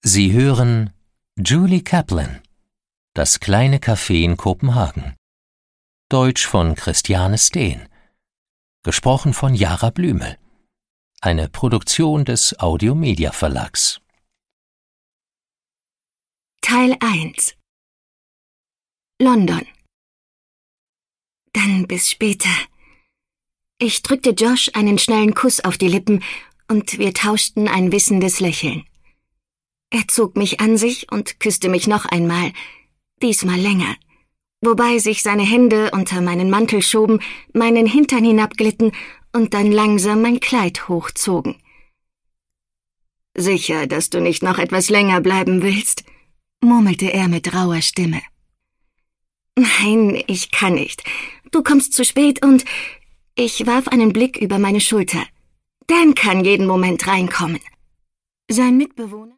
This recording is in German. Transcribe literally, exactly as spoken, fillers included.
Sie hören Julie Kaplan, das kleine Café in Kopenhagen. Deutsch von Christiane Steen. Gesprochen von Jara Blümel. Eine Produktion des Audio-Media Verlags. Teil eins. London. Dann bis später. Ich drückte Josh einen schnellen Kuss auf die Lippen und wir tauschten ein wissendes Lächeln. Er zog mich an sich und küsste mich noch einmal, diesmal länger, wobei sich seine Hände unter meinen Mantel schoben, meinen Hintern hinabglitten und dann langsam mein Kleid hochzogen. »Sicher, dass du nicht noch etwas länger bleiben willst?« murmelte er mit rauer Stimme. »Nein, ich kann nicht. Du kommst zu spät und...« Ich warf einen Blick über meine Schulter. »Dan kann jeden Moment reinkommen.« Sein Mitbewohner